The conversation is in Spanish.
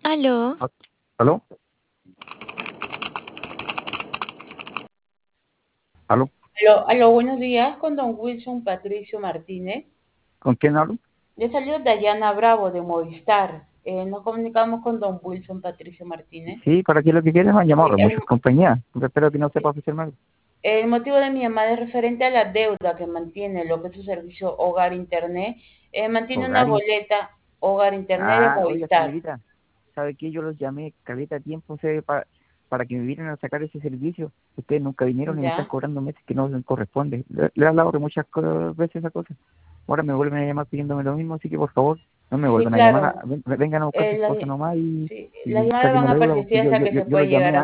Aló, Ah, ¿Aló? ¿Aló? Aló, buenos días con don Wilson Patricio Martínez. ¿Con quién hablo? Le salió Dayana Bravo de Movistar. Nos comunicamos con don Wilson Patricio Martínez. Sí, ¿para qué lo que quieres? Me han Sí, llamado de muchas compañías. Yo espero que no sepa ofrecerme algo. el motivo de mi llamada es referente a la deuda que mantiene lo que es su servicio Hogar Internet. Mantiene una Hogar y... boleta Hogar Internet de Ah, oiga, Movistar. señorita, ¿sabe qué? Yo los llamé caleta de tiempo para que me vinieran a sacar ese servicio. Ustedes nunca vinieron y me están ¿Ya? cobrando meses que no les corresponde. Le he hablado de muchas veces esa cosa. Ahora me vuelven a llamar pidiéndome lo mismo, así que por favor, no me Sí, vuelvan a llamar. claro. Vengan a buscar sus Las, cosas nomás sí, las y llamadas sáquenme van la a deuda persistir porque hasta que se yo los puede llegar llamé a